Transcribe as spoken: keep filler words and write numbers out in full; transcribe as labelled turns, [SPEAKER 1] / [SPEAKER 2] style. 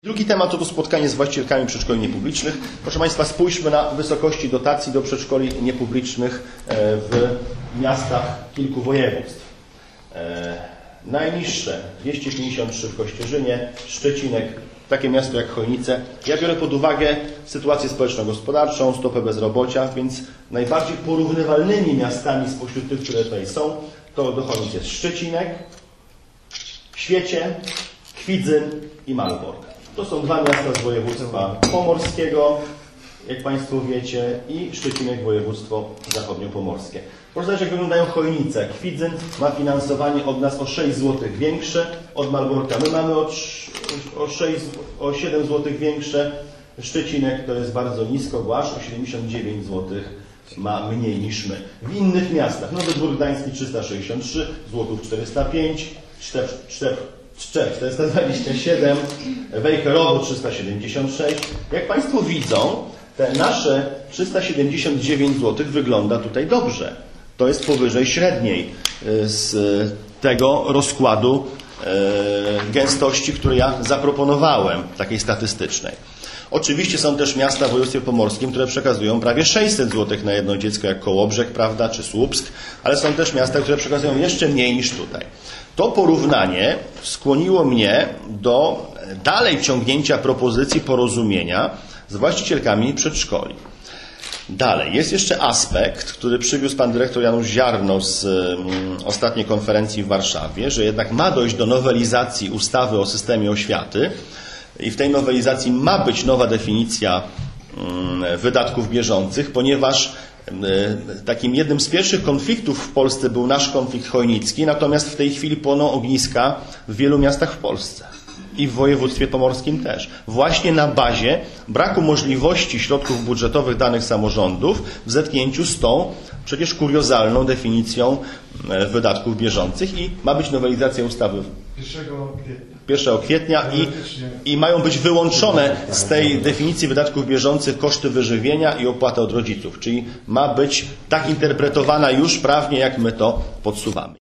[SPEAKER 1] Drugi temat to spotkanie z właścicielkami przedszkoli niepublicznych. Proszę Państwa, spójrzmy na wysokości dotacji do przedszkoli niepublicznych w miastach kilku województw. Najniższe dwieście pięćdziesiąt trzy w Kościerzynie, Szczecinek, takie miasto jak Chojnice. Ja biorę pod uwagę sytuację społeczno-gospodarczą, stopę bezrobocia, więc najbardziej porównywalnymi miastami spośród tych, które tutaj są, to do Chojnic jest Szczecinek, Świecie, Kwidzyn i Malbork. To są dwa miasta z województwa pomorskiego, jak Państwo wiecie, i Szczecinek, województwo zachodniopomorskie. Proszę zobaczyć, jak wyglądają Chojnice. Kwidzyn ma finansowanie od nas o sześć złotych większe, od Malborka my mamy o, o, sześć, o siedem złotych większe. Szczecinek to jest bardzo nisko, bo aż o siedemdziesiąt dziewięć złotych ma mniej niż my. W innych miastach Nowy Dwór Gdański trzysta sześćdziesiąt trzy, Złotów czterysta pięć, Szczep, Szczep, Szczep czterysta dwadzieścia siedem, Wejherowo trzysta siedemdziesiąt sześć. Jak Państwo widzą, te nasze trzysta siedemdziesiąt dziewięć złotych wygląda tutaj dobrze. To jest powyżej średniej z tego rozkładu gęstości, który ja zaproponowałem, takiej statystycznej. Oczywiście są też miasta w województwie pomorskim, które przekazują prawie sześćset złotych na jedno dziecko, jak Kołobrzeg, prawda, czy Słupsk, ale są też miasta, które przekazują jeszcze mniej niż tutaj. To porównanie skłoniło mnie do dalej ciągnięcia propozycji porozumienia z właścicielkami przedszkoli. Dalej, jest jeszcze aspekt, który przywiózł pan dyrektor Janusz Ziarno z um, ostatniej konferencji w Warszawie, że jednak ma dojść do nowelizacji ustawy o systemie oświaty i w tej nowelizacji ma być nowa definicja um, wydatków bieżących, ponieważ um, takim jednym z pierwszych konfliktów w Polsce był nasz konflikt chojnicki, natomiast w tej chwili płoną ogniska w wielu miastach w Polsce. I w województwie pomorskim też. Właśnie na bazie braku możliwości środków budżetowych danych samorządów w zetknięciu z tą przecież kuriozalną definicją wydatków bieżących i ma być nowelizacja ustawy pierwszego kwietnia i, i mają być wyłączone z tej definicji wydatków bieżących koszty wyżywienia i opłata od rodziców. Czyli ma być tak interpretowana już prawnie, jak my to podsuwamy.